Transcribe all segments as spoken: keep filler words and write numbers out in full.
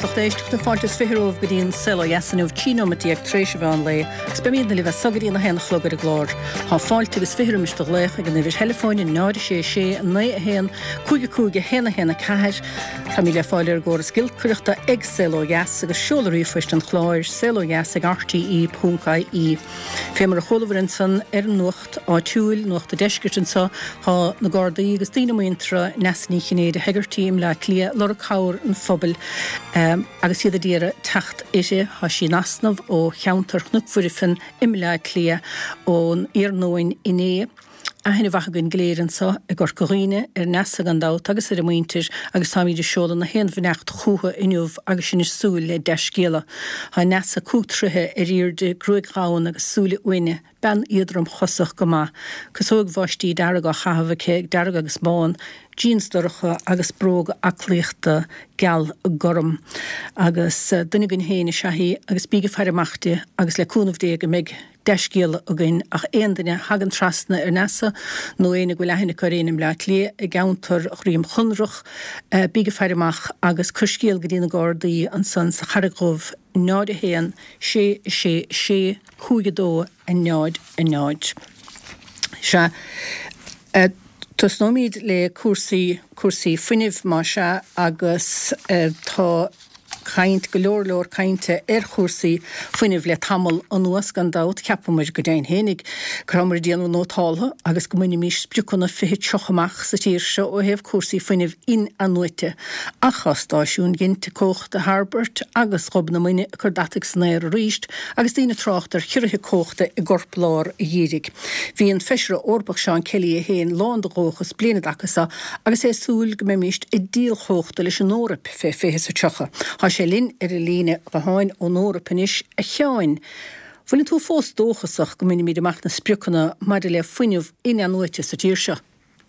Tuchtéisteach na fáilte fihiróh go dtíon silo yasanúh tínomatí ag tréise bheán le, gus beimíad na libh sagarí na héna chlogad a glár. Tá fáilte agus fihirim is lecha gan bhís telefóin náide sé sé na a héan cúige cúige héna héna caiir. Tá mí le fáile ar ggóras gilcúireachta ag silo yas agus seolaí fuist an chláir silo yas ag r t e dot I E. Fémar a cholamharin san ar nuacht á túil nuacht a deisgirtinsa há na Gardaí agus dínamhaintra nesní chinnéad a hegartíim le clia lor cáir an phobal um, agus iad a díra tacht ise há sí nasnamh ó cheantar chnúpfurifin im le clia ón iarnóin iné. A hynny fach yn gleirin so, y gorcoríne er nesa gan dawt agus er y mwyntir agus tam i di siola na hen fynacht chwha uniwf agus yn ysŵl le desgila. Ha nesa cwtryhe er i'r dy grwyd gawn agus sŵl wyne ben iadrum chosach goma. Cysog fosti darag o chahaf y ceg, darag agus bon, jeans dorcha agus brog aclichta gal gorum. Agus uh, dynig yn hen i siahi agus bíge ffarimachti agus le cwnaf deg y meg desgil agin ach eindine hagan trasna ar nesa nó éine go lehinna chorénim le lé i gauntar chríim chunruch uh, bíge feirimach agus cuscéal go dtína Gardaí an san sa charagóh náid a héan sé sé sé cúige dó a náid a náid. Se uh, tus nómíd le cuasaí cuasaí fuinimh má se agus uh, tá Caint golóir leor cainte ar chósaí fuinimh le tamil an nuas gan dát ceapamid go dain hénig cramar díanú nótála agus go muine mís spiúchanna fihe tiochamach sa tíir se ó hebh cuasaí fuinimh in an nuite achas stáisiún ginnte cócht a Harbert agus chob na muine chur datig snéir ríist agus dína trácht ar chirithe cóchta i gorp lár i dhírig. Bhí an feisre Orbach Seán Kelly a héin lán de góchas blianad achasa agus é súil go mé míist i díal chóchta leis an órap fé féhe sa tiocha. sé linn ar a líne gaháin ó nóra panis a cheáin. Fuinn tú fós dóchasach go minic míad amach na spriúchanna maidir le fuinimh in an nuite sa tíir se?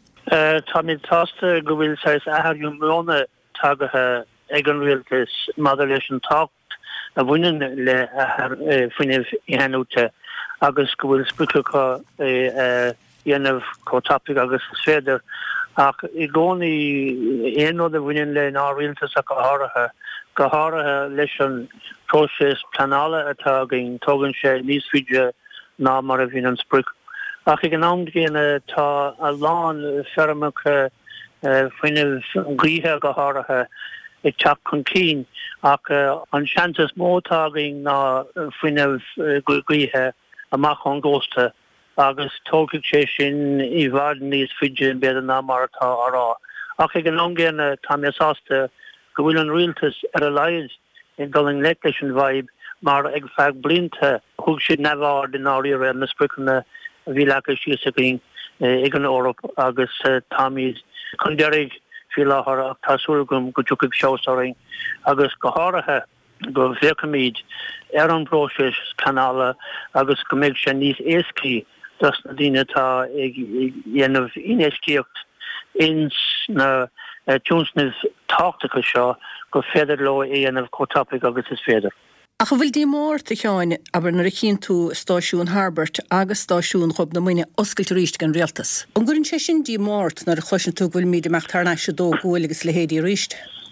Tá mid tásta go bhfuil sais athghiú móna tagathe ag an rialtas maidir leis an tácht a bhaineann le fuinimh i henúte agus go bhfuil spriúcha dhéanamh có tapig agus féidir ach i gcónaí éonód a bhaineann le ná rialtas a go háirithe go háirithe leis an próisis planála atá gin tógann sé níos faide ná mar a bhíonn an sprúch. Ach ag an amd géine tá a lán fermacha fuinimh gcríthe go háirithe ag teach chun cín ach an seantas mótágainn ná fuinimh gcríthe amach an ggósta agus tógadh sé sin i bhfad níos faide beidir ná mar atá ará. Ach ag an amd géine tá mé sásta go bhfuil an rialtas ar a leiad in going le leis an bhaib mar ag feadh blianta thug siad neamhár den áíire na sprúchanna a bhí lecha síos a gin ag an Eorop agus táimid chun deirg fi láthair ach tásúlagum go dúchaigh seosaring agus go háirithe go bhéicimid ar an próisis canála agus go mbeidh sé níos éascaí dus na daoine tá ag dhéanamh inéiscíocht ins na túnsnimh táchtacha seo go féidir le éanamh cótápaigh agus is féidir. A go bhfuil dí mór a cheáin aber nar a chin tú stáisiún Harbert agus stáisiún chob na muine oscailt ríist gan rialtas. An gurinn sé sin dí mórt nar a chluisin tú bhfuil míad amach tarna se dó gúil agus le héadí ríist.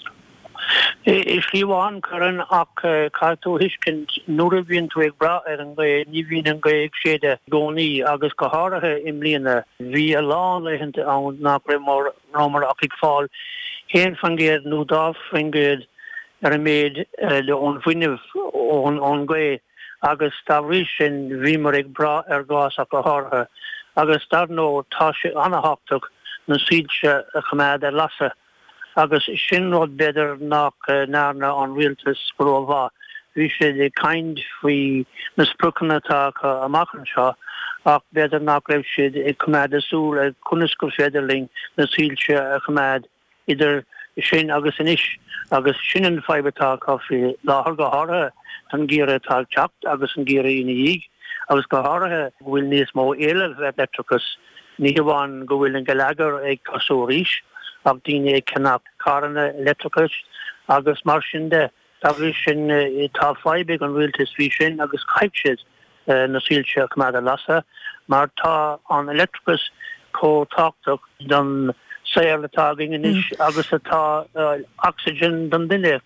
I fiúháin chuann ach cáú hiiscint nuair a bhíonn tú ag bra ar an gé ní bhíonn an gé ag séide gcónaí agus go háirithe im líana bhí a lán leitheanta ann nach raibh mar rámar ach ag fáil héan fan géad nó dáh fan géad ar a méid le ón fuinimh ón gé agus tá rís sin bhí mar ag bra ar gás ach go háirithe agus dar nó tá sé anhachtach na síidse a chaméad ar lasa agus sin rud beidir nach nána an rialtas spróbhá. Bhí sé de kind faoi na sprúchanatá amachchan seo ach beidir nach raibh siad ag chaméad asúil ag cunas go féidirling na síilte a chaméad idir sin agus inis agus sin an feibertá fi láthar go háirithe an gíire tá teacht agus an gíire ina dhéig agus go háirithe bhfuil níos mó éileh electricus ní bháin go bhfuil an galagar ag cosú ríis ach daoine ag cenach carna electricus agus mar sin de tá bhí sin tá feibeigh an rialtas bhí sin agus caiib siad na síilte chaméad a lasa mar tá an electricus có táchtach don saoir letá in is agus atá oxygen don duine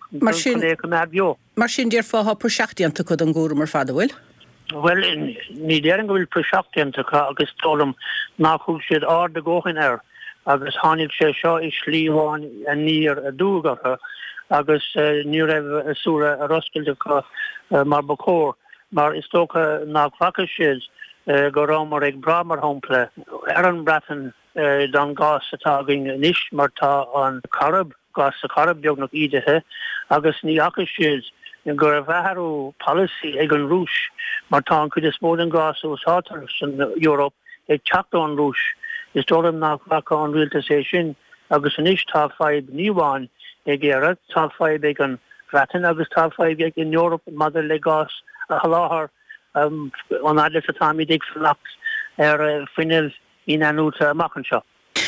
bio. Mar sin déir fá proseachtaíanta chud an gúra mar fada bhfuil? Well, ní déan go bhfuil proseachtaíanta agus tólam nachúil siad ard a ggóchan air agus tháinig sé seo is slíomháin a níor a dúgatha agus ní raibh súra a roscailte mar bacór mar is tócha nachhacha siad go rá mar ag bra mar hompla ar an bratan don gás atá gin níis mar tá an carab gás a carab beagnach ídethe agus ní acha siad gur a bheitharú policy ag an rúis mar tá chud is mór an gás ó sátar san Europe ag teachta an rúis is dólam nachhacha an rialtas é sin agus an níis tá fáib níháin ag éire tá fáib ag an bratan agus tá fáib ag in Europe mother le gás a halláthar um, an adlas a táimi dig flax ar finil in anúta amachchan seo.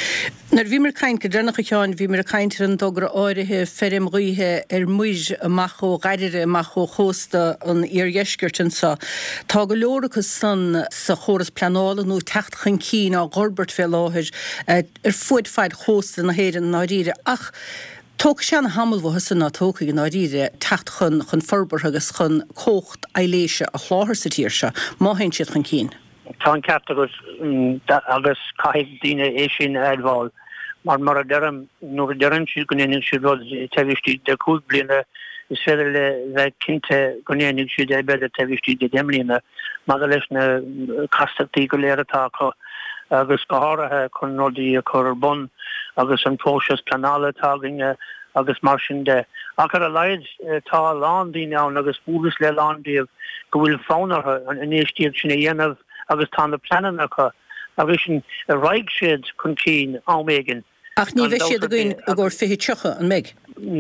Nar bhí mar caint go drannach a teáin bhí mar a caintear an dogra áirithe ferim ruíthe ar muid amach ó gaiire amach ó chósta an iargheisgirtin sa. Tá go leorachas san sa chóras planála nó techtchan cín á Gorbert fé láthir ar fuid feid chósta na héidir na ríre ach tóg sean hamalmhatha sanna tóca an áíre techt chun chun forbar agus chun cócht eiléise a chláthir sa tíir se, má hain siad chun cín. Tá an ceart agus agus caiigh daine é sin adháil mar mar a derm nuair a deran siad gonéannig siad rud tehistí de cúig bliana is féidir le bheith cinnte gonéannig siad é beidir tehistí de déimlína mar leis na castatí go léiretá agus go háirithe chun nódaí a chur bon agus an próses planála táginge agus mar sin de. Ach ar a leid tá lándaí ná agus búlas le lándaíomh go bhfuil fánartha an inéistíad sinna dhéanamh agus tá na planan acha agus sin a raig siad chun cín áméigen. Ach ní bheith siad a gcuin a ggur fihi tucha an meig?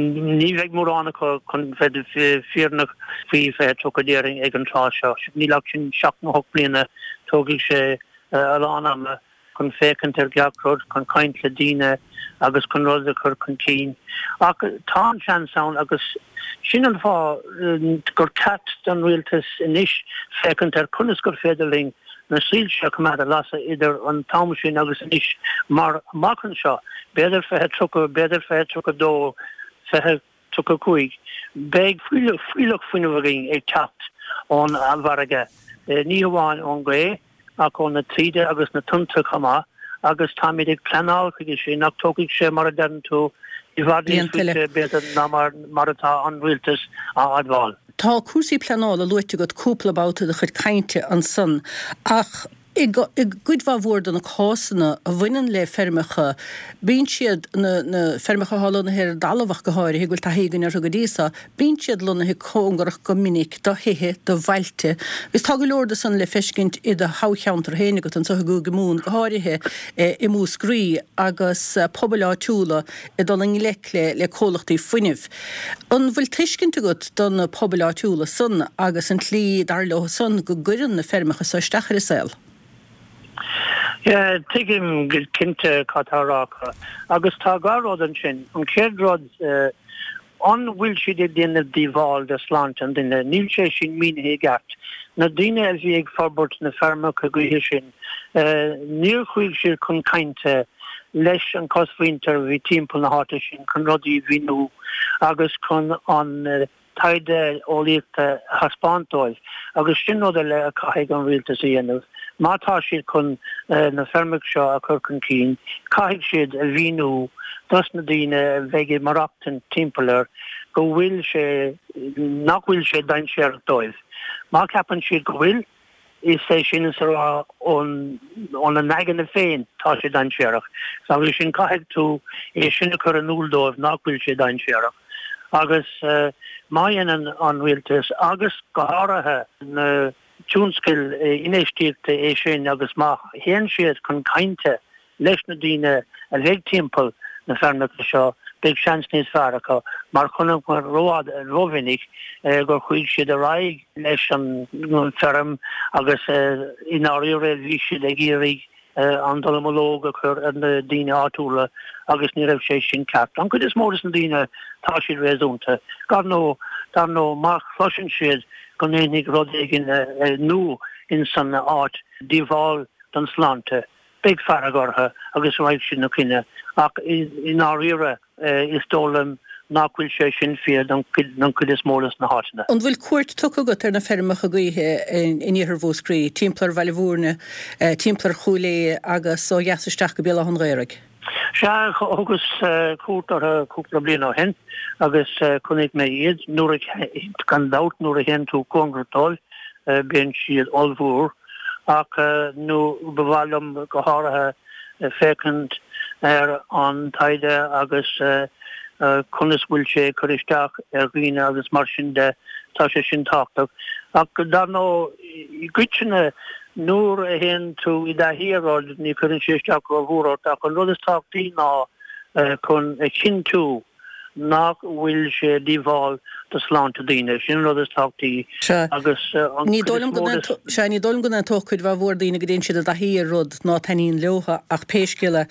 Ní bheith móránach chun fed fearnach fí fé tucadéing ag an trá seo. Ní leach sin seach na hoc bliana tógaigh sé a lánama chun fécant ar geacrod chun caint le díine agus chun rud a chur chun cín. Ach tá an sean saon agus sin an fá gur cat don rialtas inis fécant ar chunas gur féidirling na sílse cumad a lasa idir an támasin agus inis mar machan seo beidir fethe tucha beidir fethe tucha dó fethe tucha cuaig beag fuileach fuileach fuinehagin ag tacht ón alvarige ní hamháin ón gré ach ón na tríide agus na tunta chama agus táid ag planál chuige sé nach tógaigh sé mar a dean tú i bhardíon beidir ná mar atá an rialtas á adháil. Tá cuasaí planála luite go cúplabáta de chud cainte an san ach i gcuidhá bhór don na cásanna a bhainean le fermecha bíonn siad na fermecha hála na hir dalmhach go háir higúil tá hégann ar go dísa bíonn siad lonathe cóngarach go minic do hithe do bhailte. Gus tá go leorda san le feiscint i do hácheantar héna go an sotha go gomún go háirithe i mú scrí agus pobl áitiúla i don an le le cólachtaí fuineh. An bhfuil tuiscinnta go don na pobl áitiúla san agus an tlí darló san go gurann na fermecha sa stachar is saoil. Ja, tuigim go cinnte catárácha agus tá gárád an sin an céadrád an bhfuil siad ag déanamh díbháil de sláint an duine níl sé sin mínathe gart na duine a bhí ag forbairt na fermecha go hí sin níor chuig siad chun cainte leis an cosfaointear bhí timpeall na háta sin chun rudaí bhíú agus chun an taide óíochta haspáintóibh agus sin nóda le a caiigh an rialtas a dhéanamh. Mátá siad chun na fermeach seo a chur chun cín, caiigh siad a bhíú dus na daoine bheith marachtain timpplair go bhfuil sé nach bhfuil sé dain séar dóibh. Má ceapan siad go bhfuil is sé sin is rá ón an nagan na féin tá sé dain séarach. Sa bhfuil sin caiigh tú é sinna chur an úldóibh nach bhfuil sé dain séarach. Agus maian an rialtas agus go háirithe na túnskill inéistíte é sin agus má héan siad chun cainte leis na daoine a bheith timpeall na fermecha seo beag seans níos fearracha mar chunam mar roiád a rovinnig gur chuig siad a raig leis an ferm agus ináíú ré bhí siad ag géirí an dolomológa chur an na daoine áúla agus ní raibh sé sin ceart. An chud is móras na daoine tá siad réúnta. Gar nó dar nó mar chluisin siad go nénig rud gin nu in san áit díbháil don slánte big far agortha agus raid sin na cinenne ach in áíre is dólam nachhfuil sé sin fiad an chud is mólas na hána. An bhfuil cuairt tu agat ar na fermach a gaithe in ihir bhóscrí, timpplair Valleúrne, timpplair Chúlé agus ó jaasisteach go béla an réireg. Se agus cuatar a cúpla bliana á hen agus chunig mé iad nuair gan dat nuair a hen tú congratáil ben siad olbhúr ach nó bhhailm go háirithe fécant ar an taide agus chunas bhfuil sé chuisteach ar riine agus mar sin de tá sé sin táach ach dar nó i gcuitsinne nuair a hen tú i d hiráid ní chun séisteach go bhúrát ach an rud is táchtaí ná chun a chin tú nach bhfuil sé díháil do sláánta daine sin rud is táchtaí agus ní dólam se ní dólam gona tóchuid bh bhór daine go dén siad a híar rud ná taíon leotha ach péisciile.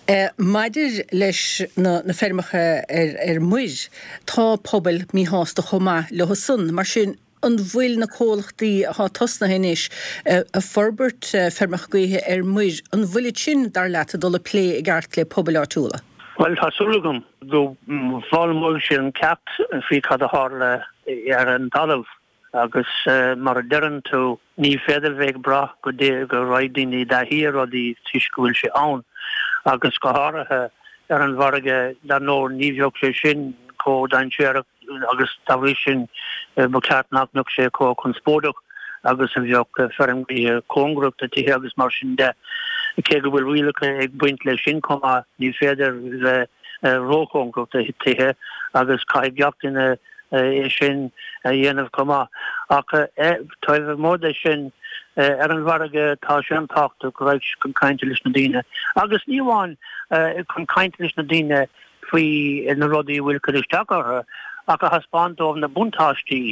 Maidir leis na fermacha ar muid tá pobal mí hásta chomá le sun mar sin an bhfuil na cólachtaí há tosna héis a forbert fermach gaithe ar muid an bhfuil sin dar leat a dul lé i gceart le pobal átúla. Well tásúlagum go bháilmúil sé an ceap fao cad a hála ar an talamh agus mar a dean tú ní féidir bheith bra go dé go roidaoine de hir ó dí tuiscúil sé ann agus go háirithe ar an bharige dar nóir ní bheoh sé sin có dain séireach agus táhí sin ba ceartnach sé có chun spóideach agus a bheoh ferm í cóngrúcht a tithe agus mar sin de. Ke go bhfuil rialacha ag buint le sin comá ní féidir le rócóngrúcht a tithe agus caiigeachtainine é sin a dhéanamh comá ach táibh mód é sin ar an bharige tá sé an táachta go raibh chun cainte leis na daine. Agus níháin chun cainte leis na daine faoi na rudaí bhfuil chuisteach ortha ach a haspáintómh na buntáistí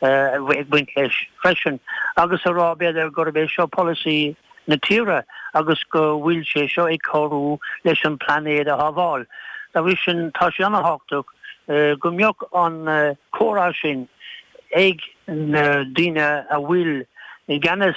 ag buint leis freisin agus a rá beidir go raibh seo policy na tíre agus go bhfuil sé seo ag choú leis an planéad a haháil. Tá bhí sin tá sé anna háachach go mbeoch an córá sin ag na daine a bhfuil i gceannas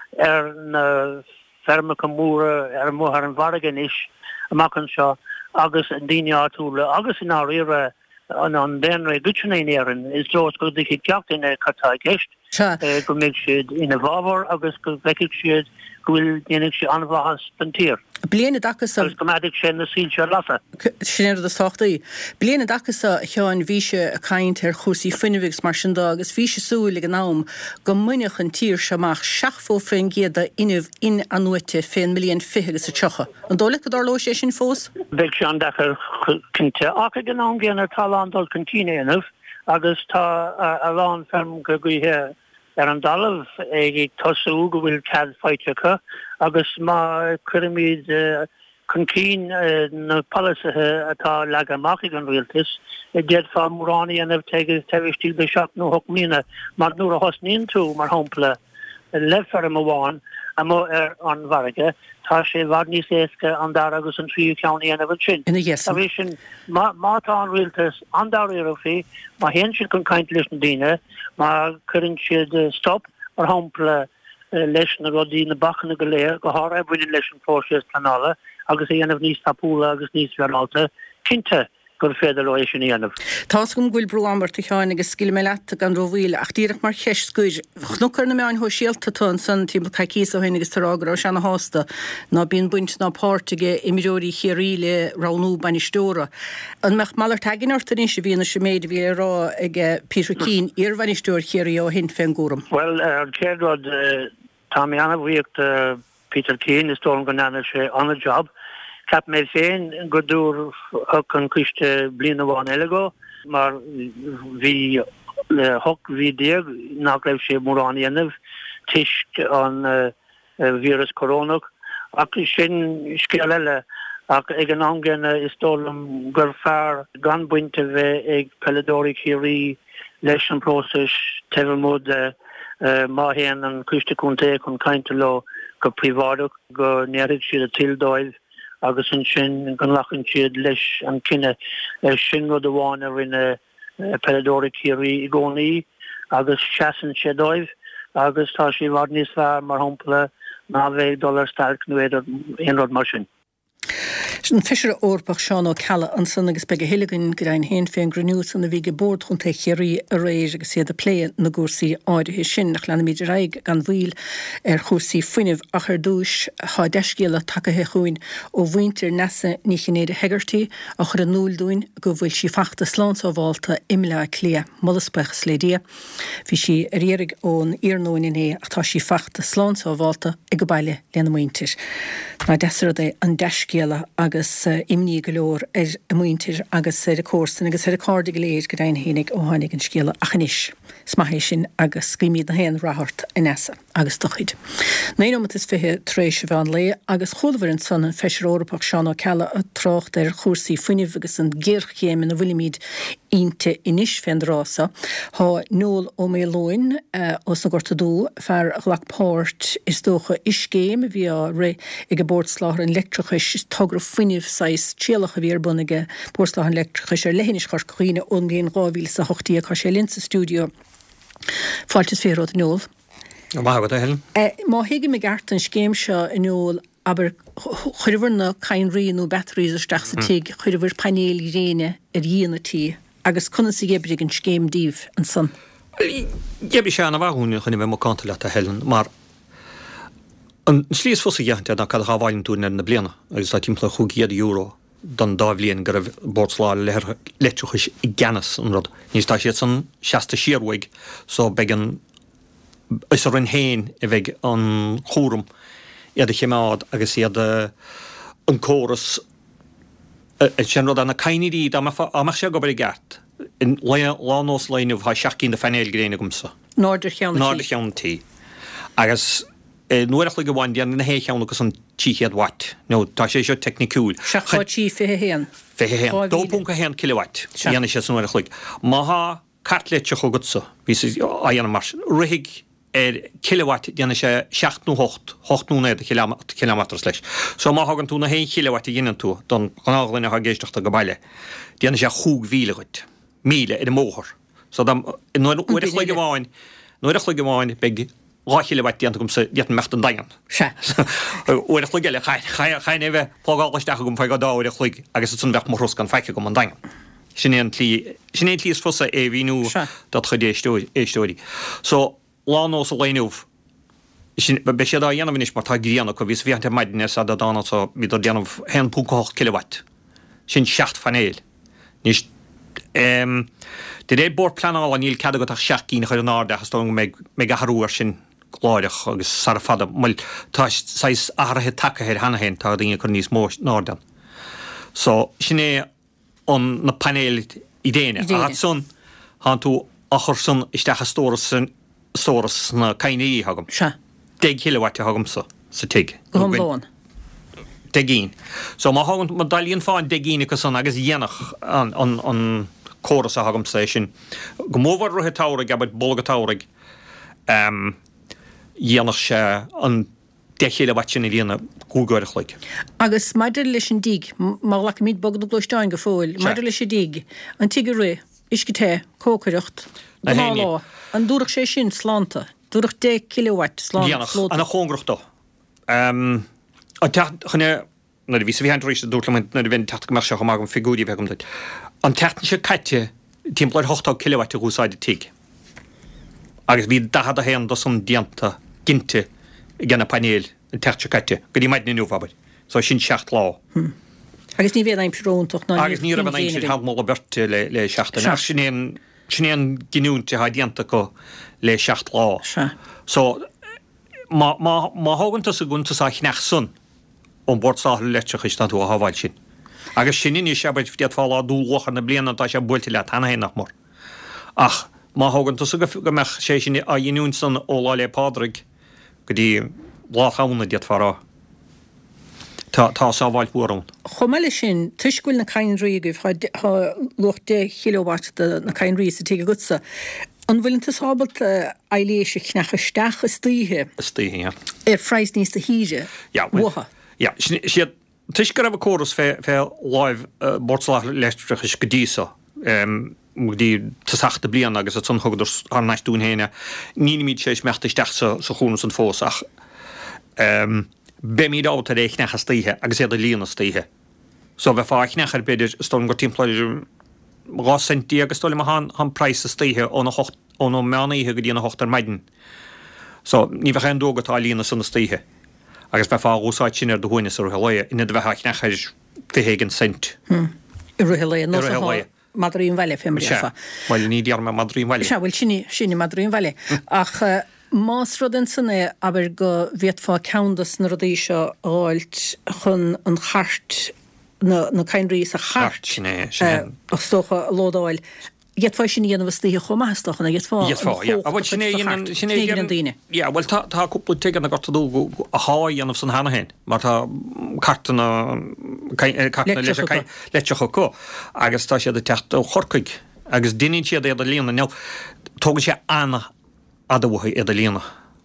ar na fermacha móra ar mthar an bhargan is amach an seo agus an daine átúla agus in áíire an an déanra dúitnaíaran is dós go dtí ceachtainine chattá gceist go méid siad ina bhábhar agus go bheiceigh siad gohfuil déananig sé anmhachas den tír. Bliana dachas gomadig sé na síl se lafa. Sin a sochtaí. Bliana dachas a teáin bhíse a caiint ar chósaí fuinnevigs mar sin dá agus bhíse súla an nám go muineach an tír seach seachfó féin géada inmh in anúite féin milliún figus a techa. An dóla go dá sé sin fós? Beic sé an dachar cinnte ach an nám géanar tá andal contínéanamh agus tá a lán ferm go gaithe ar an dalamh ag tosú go bhfuil cad feitecha agus má chuimiid chun cín na palaisithe atá le amach an rialtas i déad fá mórránaí anmh teige tehistí be seach nó hoc mína mar nuair a hosníonn tú mar hampla lefar am bháin am ar an bharige tá sé bhar níos éasca an dar agus an tríú ceannaí anmh sin. Tá bhí sin mátá an rialtas an dar ar fé má héan siad chun caint leis na daine má chuann siad stop ar hampla leis na rodí na bachanna go léir go háir bhuiine leis an fórsés planála agus é anmh níos tapúla agus níos bhealta cinnte gur féidir éis sin anmh. Tás gom gúil brúambart a teáin agus scil me leat gan rohhuiil ach díireach mar cheiscuid chnucar na meáin ho síalta tún san timp caicís a haine agus tarágra ó seanna hásta ná bíon buint ná páirrtaige imimeóí chéíle ranú banistóra. An meach mallar taginarta ní sé bhíonna sé méid bhí rá ag Peter Keane ar banistóir chéirí ó hin féin gúram. Well an céadrod tá mé anna bhuíocht Peter Keane is tólan go nana sé an a job. Cap mé féin go dúr chun cuiste bliana bháin eile go, mar bhí le hoc bhí déag nach raibh sé mórránaí anmh tuisc an vírus corónach ach sin scéal eile ach ag an angéine is tólam gur fearr gan buinte bheith ag peladóí chéirí leis an prósais taobh mód maithéan an cuiste chunta chun cainte le go príomhádach go neirigh siad a tildóibh agus an sin gan lachan siad leis an cinenne sin go doháin ar rinne peladóra chéirí i gcónaí agus seaan sé dóibh agus tá sé bhar níos fearr mar hampla ná bheith dollar stark nu éidir inrod mar sin. Sin fisir ópach seán ó cella an san agus bege heiligin go ein hen féin grniú san na bhí bord chun te chéirí a rééis agus siad a plé na gúsaí áirithe sin nach lena míidir raig gan bhil ar chósaí fuiineh a chu dúis há deiscéile takethe chuin ó bhaintear nesa níchinnéad hegartí a chur an núlúin go bhfuil si fachta sláánsábháilta imile clia mollaspech slédia. Bhí si réig ón iarnóin iné atá si fachta sláánsábháilta ag go baile lena muintir. Na deisir é an deiscéile agus imní golóir ar a muintir agus ar a cósan agus ar a cáda go léir go dain hénig ó hánig an scéile achanis. Smahé sin agus scíimiad na héan rathart in nesa agus dochid. Néom is fithe trééis se bhean lé agus chodhar an san an feisir ópach seán ó cella a trocht ar chósaí fuiineh agus an ggéirchéim na bhuiimiid ínte inis fenrása. Tá nóil ó mé loin os na gorta dú fear ghlachpáirt is dócha iscéim bhí a ré ag a bordslách an letrachis tugra fuiineh sais tíalacha bhí ar bunige bordslách an letrachis ar lehénis chuir chuoine ón géon gáhíle sa hochtíí a chu sé linsa stúdio. Fáiltas féród nóil. Má go helen? Má hiige me gart an scéim seo in nóil aber chuirhar na cain rianú batteries a staach sa tiig chuirhar panéil í réine ar dhéanatí agus chuna sa gébre an scéim díomh an san. Gebi sé anna bhúne chuna bheith má canta le a helen, mar an slíos fosa gheanta na cad hábhailn túna na bliana agus tá timpla chugiad euro don dábhlíon go raibh bordslá leitruchis i gceannas an rud. Níos tá siad san seasta siarhaig so began is ar an héin i bheith an chórum iad a chimád agus iad an córas sin rud anna caiinirí amach sé go bari gart in lánós leinmh ha seaachcín de fenéil gréine gomsa. Náidir cheann Náidir cheanntí. Agus nuach le go bhain dean na hécheann agus an tíchéad watt. No, tá sé seo technicúil. Seachá tí fithe héan. Fithe héan. dó púnca héan kilowatt. Dhéana sé nuach le. Má ha cartléite chugutsa. Bhí a dhéanam mar rihiig er kilowatt dhéana sé seachtnú hocht, hochtnú néad kilometers leis. So má hagan tú na hé kilowatt i dhéanaan tú, don gnághlinna ha géisteachta go baile. Dhéana sé chúg víle gut. Míle i de móhar. So nuach le go bháin, nuach le go bháin beg ráile bhaid díanta gom sa dían mecht an dagan. Se. Uireach le geile chain é bheith plágáisteach gom feig go dáireach chuig agus san bheith mar gan feice gom an dagan. Sin é tlíos fosa é bhíú dat chud éistóirí. So lánós a léinúh be sé dá dhéanamhnis mar tá gríanana go bhís bhíanta maidine a dána bhí déanamh hen púncaach kilowatt. Sin seacht fanéil. Nís de ré bord planáil an níl cad go ach seaachcín chuir an áda agus tó me a harúir sin gláireach agus sar fada mil tá sais áirithe takehéir hena hen tá dinge chu níos mó nádan. So sin é an na panéil idéine. A son há tú achar san isteach stóras san stóras na caiiní hagam. Se. dé kilowatt hagamsa sa tiig. Go bháin. Degín. So má hagan má dalíonn fáin degíine go san agus dhéanach an an an choras a hagam sé sin. Go móhar ruthe táraigh abad bolga táraigh um, dhéanach sé an de kilowatt sin i dhéana gúgóirich le. Agus maidir leis an díg, má le míad bogad na glóisteáin go fóil, maidir leis a díg, an tiige ré, isce té, cócaireacht, lá, an dúrach sé sin slánta, dúrach dé kilowatt slánta. Dhéanach, an a chóngrachta. Um, an techt, chune, na ví vi henréis a dúrlament na vin techt mar seach magam figúdi vegum dit. An techten se kaite timpplaid hochtá kilowatt a gúsáide tíig. Agus ví dahad a héan dos an dianta ginte gan a panéil an techt se kaite, go dí maid na nuúfabad. So sin seacht lá. Hmm. Agus ní bhéad ein próntoch na. Agus ní a ein sin ha mó berte le le seachta. Sin sin ginúnte ha dianta go le seacht lá. So má má má haganta sa gunta sa chnach sun. On bordsáil leitreach is tú a haháil sin. Agus sin iní sé beid fiad fáil dúlachar na bliana tá sé builte le tanna hénach mór. Ach, má hagann tú go meach sé sin a dhéún san óláile pádraig go dtí láchaúna diaad farrá. Tá tá sábháil búrán. Chomeile sin tuisgúil na cain ríigh lucht dé kilowatt na cain rí sa tí gutsa. An bhfuiln tas hábalt eiléise chnecha steach a stíthe. A stíthe, ja. Er freis níos a híide. Ja. Waha. Ja, siad tuis go raibh choras fé fé live bordslách leistrachis go dísa. Um, dí tasachta blian agus a tun thugadar ar neistún héine. Ní míid sé meachta isteach sa chúnas an fós ach be míad áta réich necha stíthe agus éad a líana stíthe. So bheith fáich nechar beidir stón go timpplair gá centí agus stola han han price a stíthe óna hocht óna meanaíthe go dtíana hochtar maidin. So ní bheith an dógatá líana sanna stíthe. Agus bheith fá úsáid sin ar do húine ar heléie ina bheith nechar fihégan cent. I ruhéile nó Madrín Valley fé mar. Weil ní dear me Madrín Valley. Se bhfuil sinní sinna Madrín Valley. Ach más rud in sanna aber go bhíad fá ceandas na rudí seo áilt chun an chart na na caiinrí a chart sinné ach stocha lódáil. Get fá sin íanamh stíthe chomástoch na get fá. Get fá, ja. A bhfuil sinné sinné daine. Ja, bhfuil tá tá cúpla tegan na gata dú a háanamh san hana hen. Mar tá cartana cartana leiteach có agus tá siad a techt ó chorcaig agus duine siad é a líana neu tógan sé anna adamhtha é a líana.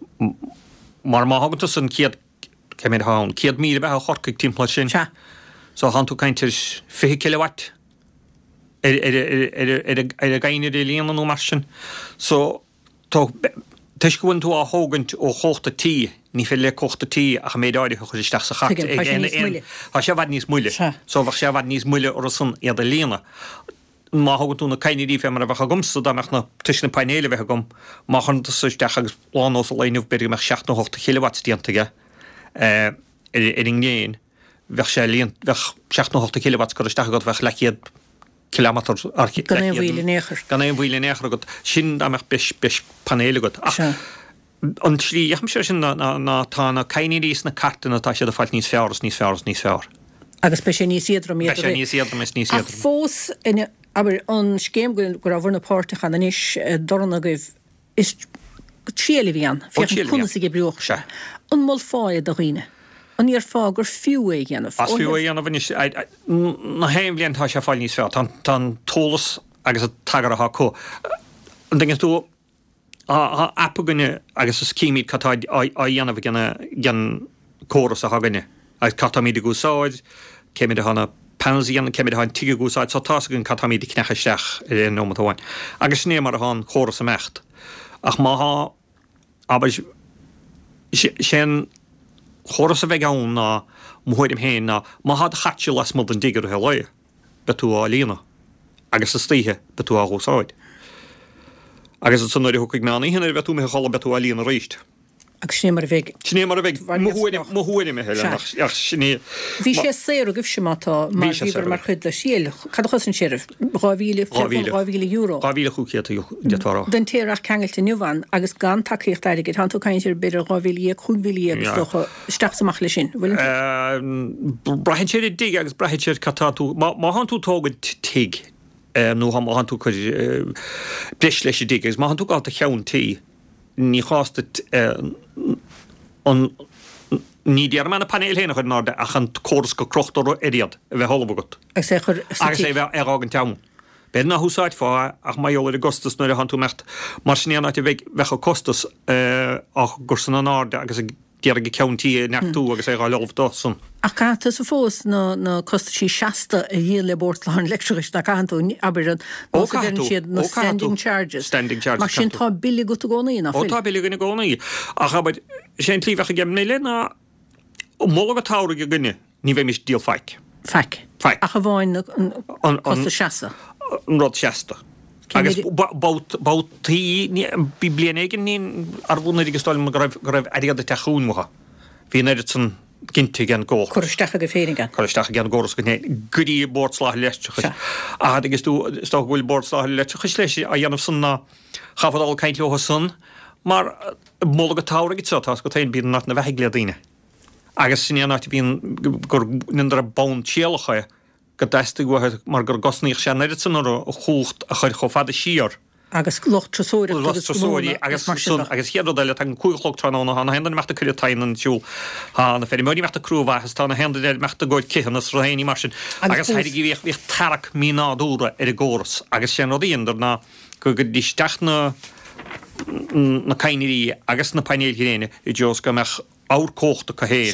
Mar má hagann san ciad cemid hán ciad mí bheith chorcaig timpla sin. So han tú caiintir fiche kilowatt er er er er er gaine de líana nó mar sin. So tó tuis goin tú a hógant ó chóchta tí ní fé le chóchta tí a méid áide chu isteach sa chat Tá sé bhd níos muile. So bhar sé bhd níos muile or san iad a líana. Má hagann tú na caiineirí fé mar a bhecha gomsa da meach na tuisna panéile bhecha gom má chun isteach agus plán os a léineh beidir meach seach na hochta kilowatt diantaige er er ingéin. Bheith sé líon bheith seach na hochta kilowatt go isteach god bheith leciad kilometr archi gan éon bhíle néchar gan éon bhíle néchar go sin da meach bis bis panéile go an slí ach sé sin na na tá na caiineirí na cartana tá sé a fáil níos fearras níos fearras níos fearr. Agus be sé níos iadra mí níos iadra mis níos iadra. Fós in aber an scéim go go bhna páirrtacha na níos dorna goibh is tríala bhíán fi chuna sig brúch se. An mol fáid a riine. An íar fá gur fiú é dhéanamh. As fiú é dhéanamh na héim blion tá sé fáil níos fearr tá tólas agus a tagar a có. An dinges tú a appaganne agus a scíimiid catá a dhéanamh gana gan córas a haganne. Agus catamíd a gúsáid, céimiid a hana panelí an céimiid a hain tiige gúsáid, so tá gon catamíd cnecha seach i nó amháin. Agus sné mar a hán chóras a mecht. Ach má há aber sin chóras a bheith ann ná mhuiidim héin ná má had chatil as mod an digur he leie betú á lína agus a stíthe betú á gúsáid. Agus a sanir thucaig meanna hinna bheitú me chola betú á lína ríist. Agus sné mar a bheith. Sné mar a bheith mhuiidim me heile ach sné. Bhí sé séir a gibh mátá mar bhíbar mar chud le síl. Cadchas an séirh ráhíle ráhíle euro. Ráhíle chuchéta detará. Den téach cheangailta nuhain agus gan takeíocht aige han tú caiintir beidir ráhíle chuhíle agus docha staachsamach le sin. Brahin sé dig agus brahin sé catú má han tú tógad tiig nó ha han tú chu bris leis dig agus má han tú gáta cheann tí ní chásta an ní dear mena panéil héna chuid náda a chan córas go crochtú éiad a bheith hollabagat. Agus é chur agus é bheith arágan teann. Beidir na húsáid fá ach maiolalar a gostas nuair a han tú mecht mar snéanna bheith bhecha costas ach gur san an náda agus dear go ceantíí nechtú agus é gáileh dosan. A cáta sa fós na na costa sí seasta a dhéle bortláin leictris na cáú aber an siad na standing charges. Standing charges. Mar sin tá billig go gcónaí na Ó tá billig gona gcónaí. A chabad sé tlíhecha gem néile na móla tára go gunne ní bheith mis díal feic. Feic. Feic. A bháin an costa seasta. An rud seasta. Agus bátaí bí blian éigen ní ar bhúna agus stáil go raibh aíad a teún mcha. Bhí neidir san ginti gan gó. Choristeach go féringan. Choristeach gan góras go né gurí bordslách leitrecha. A agus tú sto bhfuil bordslách leitrecha leis a dhéanamh sanna chafadáil caiint leotha san, mar móla go tára git tá go tain bíon nach na bheithiglia daine. Agus sin áit bhíon gur nindar a bán tíalacha go deiste go mar gur gosníoch sé neidir san a chucht a chuir cho fada síar. Agus loch trasóir agus agus héadile an cúchloch tránna hána hendan meachta chuir tainan siúil hána féidir muí meachta cruúhachas tána hendail meachta goid cihan as rohéí mar sin. Agus heidir bhíh bhíh tarach mí náúra ar a ggóras, agus sé rodíonidir ná go go díisteach na na caiinirí agus na panéil réine i d Jos go meach ácóchta go héin.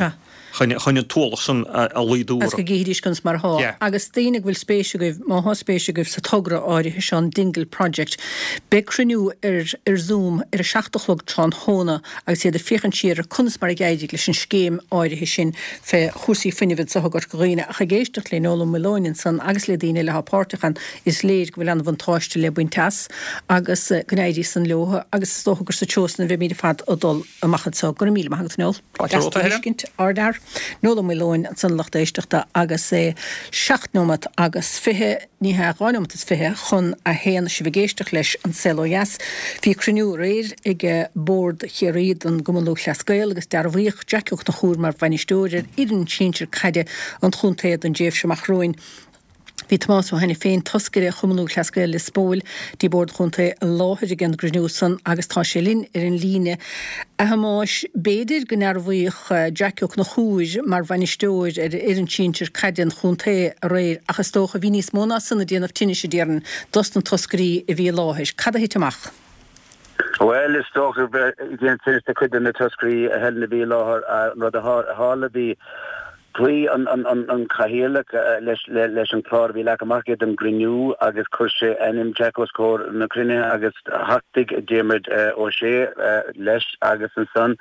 chunne túlach san a líúra. As go géidircans mar há. Agus daoine bhfuil spéise goibh má spéise goibh sa tugra áirithe seán Dingle Project. Becruniú ar ar Zoom ar a seachtalog trán hóna agus sé de fichan siar chunas mar gaiidir leis an scéim áirithe sin fe chusaí finnivid sa gur goine a géisteach le nóla milóin san agus le daine le hapáirtachan is léir go bhfuil an bhantáiste le buin tas agus gnéidir san leotha agus tógur sa teosna bheith míad fad ó dul amachchad sa gur míle maithad nó. Gascinint ardar nóla milóin san lachtéisteachta agus é seachtnómat agus fithe ní gáinómat is fithe chun a héana si bh géisteach leis an Seloias. Bhí cruniú réir ag bord chéiríad an gomanú leascail agus dear bhíoch Jackoch na chúr mar bhainisteoidir idir tíir caide an chuntéad an déobh semach roin. Bhí Tomás ó hena féin toscaire chumanú leascail le spóil dí bord chunta láthir gan grúsan agus tá sé linn ar an líne. A hamáis béidir go nervhuioch Jackoch na chúir mar bhainisteoir ar ar an tíir caide an chunta réir agus tócha bhí níos móna sanna déanamh tíine sé déarn dos an toscarí a bhí láthir. Cad a hitamach? Well, is toch again since the kid in the Tuscany a hell be law or the hall be three on on on on Kahila les les an chlár vi like a market them Grenew agus curse enim Czechoscore na Ukraine agus hactic Jamed o sé les agus an son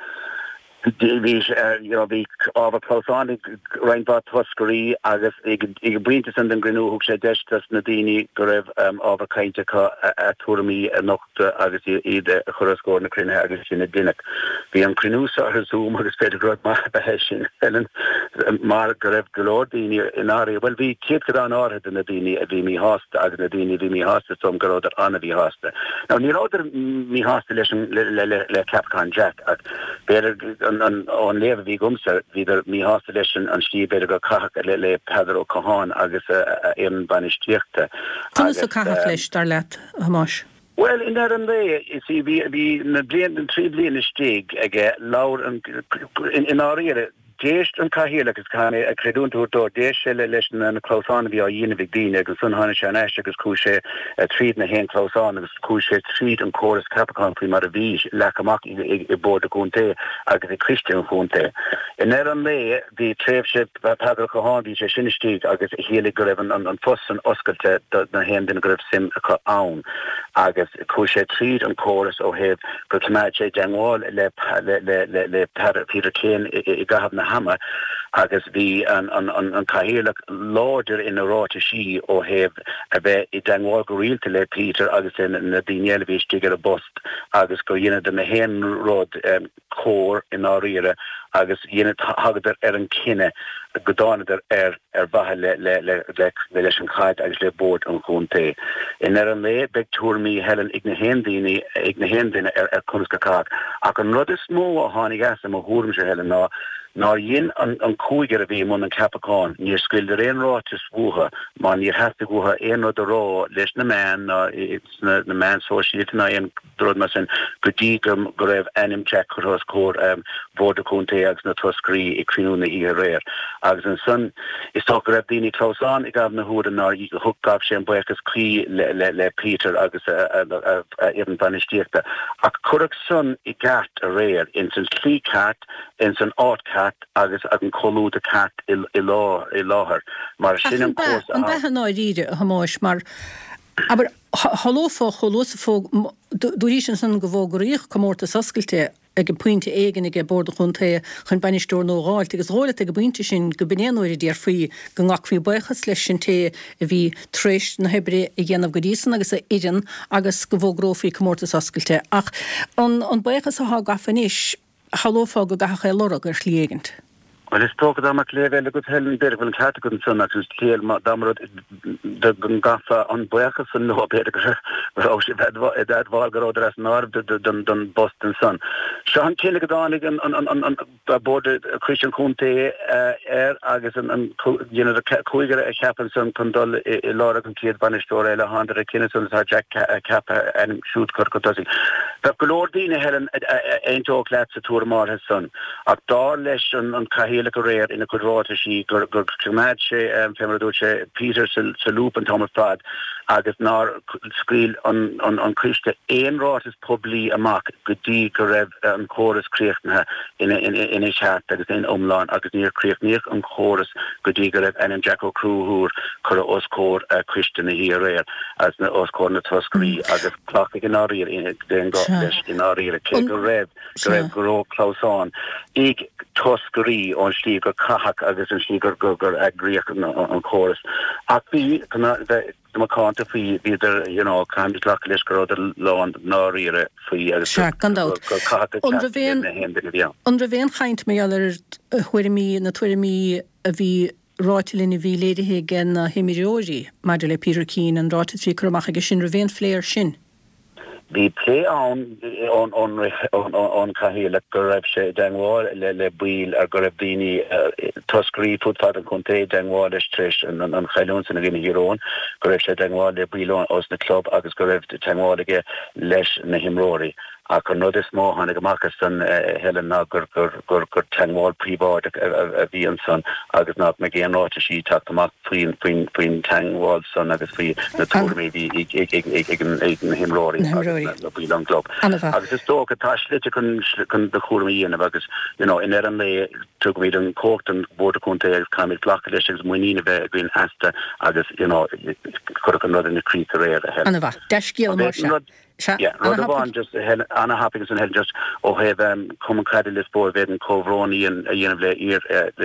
vi you know vi over close on reinbot Tuscany agus ig brinte an den Grenew hoek sé destas nadini gorev um over kainte ka a tourmi nocht agus ide choroscore na Ukraine agus in dinnek vi an Grenew sa her zoom agus pe grot ma behesin ellen mar gorev golordini in area well vi kit an orhe den nadini vi mi host agus nadini vi mi host som gro dat an vi host now ni other mi host le le le Capcom Jack at better an an leve vi gumse wieder mi hostelation an sti better go kach le le Pedro Cahan agus in banistierte. Kun so kach flesh dar let hamas. Well, in that way, you see, we we na blind and three blind stig again loud and in in our area. Deist an cahíle agus canna a creúntú dó déis le leis an chlósána bhí á dhéanamh daine agus sun hána se an eiste agus cúise tríd na hen chlósána agus cúise tríd an choras Capcom fao mar a bhís le amach i bord a chunta agus i Christian chunta. In er an lé bhí tréfhse Pedro Cahan bhí sé sinnistí agus héala go raibh an fus an oscailte na hen den go raibh sim a ann agus cúise tríd an choras ó hebh go cumad sé deangáil le le Peter Kane i gahab na hammer agus vi an an an an cahirlach láidir in aráte sí ó heb a bheith i dangá go rialte le Peter agus in na daine bhí stigar a bust agus go dhéine de na hen rod cór in áíire agus dhéine hagad ar an cinenne godáidir ar ar bathe le le le le leis an chaid agus le bord an chunta. In ar an lé beag túrmí helen ag na hen daine ag na hen daine ar ar chunscaá ach an rud is mó a tháinig as am a thuúm se helen ná ná dhéon an an cúigear a bhí mun an Capacán, níor scuildir éon ráte bhuatha, má níor heasta bhuatha éon rud a rá leis na man ná na na man sóisialta ná éon drod mar sin go dtí go go raibh enim Jack chutás cór bord a chunta agus na Tuscany i crinú na hí a réir. Agus an son is tá go raibh daoine chlósán i gabh na húda ná thugab sé an buchas crí le le le Peter agus éan banistíochta. Ach chuireadh son i gceart a réir in san slí cat in san áit cat agus ag an choú de cat i lá i láthair mar sin an cós an bethe náid a hamáis mar aber hallófá cholósa fó dúí sin san go bhógaríoch commórta sascailte ag an puinte éigen ag bord a chunta chun bainisteúir nó gáilt agus róla ag buinte sin go binéanúir díar faoi go ngachhí buchas leis sin té a bhí tréis na hebre i ghéanamh go dísan agus a idirn agus go bhógrófaí commórta sascailte ach an an buchas ath gafaníis hallófá go gacha lora gur slíegent. Well, is talk about my clear good Helen Berg will cat good son that is clear damrod the gafa on Boyacas and no better but oh she had that Valgaro as Nord done done Boston son. Sean Killigan on on on board Christian Conte air agus and you know the Kuiger a Captain son condol a Laura complete banished or a hundred Kinnison Jack Cap and shoot Corcotosi. The Glordine Helen ain't all clats a tour mar his son. A darlish on Kahil le réir ina go ráta sí gur gur cumad sé femarúte Peter sa loop an Thomas Fad agus ná scríl an an an Christe éon rát is poblí amach go dtí go raibh an chóras críochtnathe in in in is chat agus in umláin agus níor críochtníoch an chóras go dtí go raibh an Jack O'Crúthúr chur os cór Christe na hí réir as na os cór na toscarí agus clocha in áíir in den go leis in áíir ché go raibh go raibh goró chlásán ag toscarí ón slí gur cathach agus an slí gur gur agríoch an chóras ach bhí the McConta fi either you know can be lucky let's go the law and náíre fi sure gandát under vein under vein chaint me aller huir mi na tuir mi a bhí ráitilin a bhí léirithe gen na himiróí Madeleine Peter Keane an ráit trí chumach agus sin ra bhéin fléir sin. The play on on on on on Kahila Gurab She Dangwal le le Buil or Gurabini Tuscary footpath and Conte Dangwal is Trish and on Khailons and again your own Gurab She Dangwal le Buil on the club agus Gurab Dangwal again lesh na himróí. A chu nod is mó hána goachchas san Helen ná gur gur gur gur teagháil príomháid a bhí an san agus ná me géan ráite sí teach amach faoin faoin faoin teagháil san agus faoi na túirméidí ag an himróí na bhí an club. Agus is tócha tá slite chun chun de chuirmaí dhéanamh agus in ar an lé tu go bhíad an cócht an bórda chunta ag caimid flacha leis agus muoína bheith a gcuin heasta agus chur an rud in na críta réir a head. Anna bha, deis cíal mar se. Yeah, Rodavon just Anna Happiness and Hell just oh have um common credit list board with and Covroni and a yin of the ear